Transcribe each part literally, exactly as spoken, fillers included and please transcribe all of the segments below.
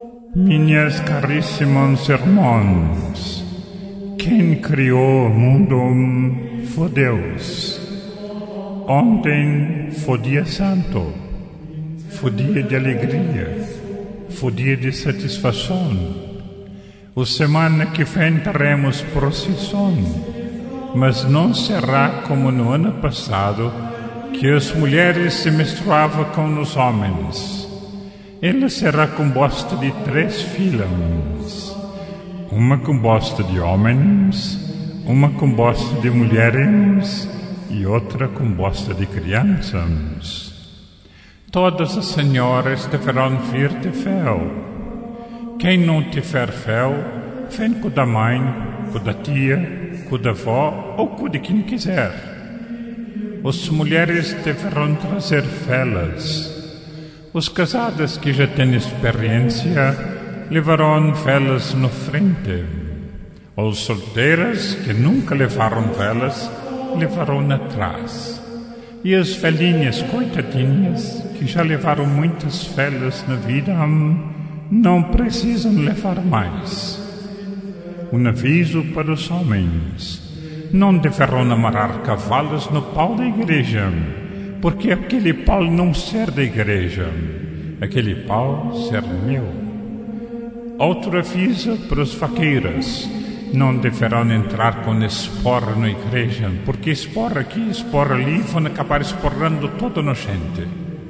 Minhas caríssimos irmãos, quem criou o mundo foi Deus. Ontem foi dia santo, foi dia de alegria, foi dia de satisfação. O semana que vem teremos procissão, mas não será como no ano passado, que as mulheres se misturavam com os homens. Ela será composta de três filas, uma composta de homens, uma composta de mulheres e outra composta de crianças. Todas as senhoras deverão vir de véu. Quem não tiver véu, vem com da mãe, com da tia, com da avó ou com de quem quiser. As mulheres deverão trazer velas. Os casados que já têm experiência levarão velas na frente. Os solteiras que nunca levaram velas levarão atrás. E as velhinhas coitadinhas que já levaram muitas velas na vida não precisam levar mais. Um aviso para os homens: não deverão amarrar cavalos no pau da igreja, porque aquele pau não ser da igreja, aquele pau ser meu. Outro aviso para os vaqueiros: não deverão entrar com esporra na igreja, porque esporra aqui, esporra ali, vão acabar esporrando toda a gente.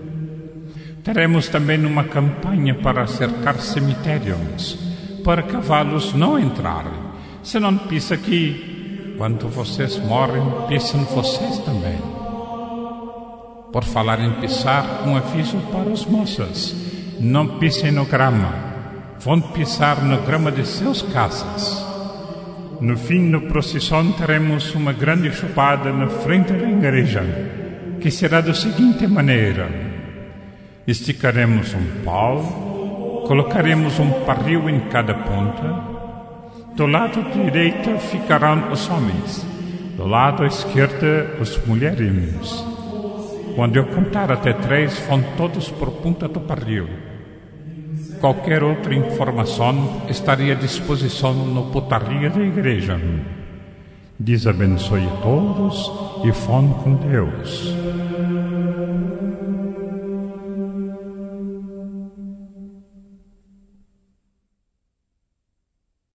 Teremos também uma campanha para cercar cemitérios, para cavalos não entrarem. Se não pisa aqui, quando vocês morrem, pisam vocês também. Por falar em pisar, um aviso para as moças: não pisem no grama, vão pisar na grama de seus casas. No fim da procissão teremos uma grande chupada na frente da igreja, que será da seguinte maneira: esticaremos um pau, colocaremos um barril em cada ponta. Do lado direito ficarão os homens, do lado esquerdo as mulheres. Quando eu contar até três, vão todos por ponta do barril. Qualquer outra informação estaria à disposição no portaria da igreja. Deus abençoe a todos e vão com Deus.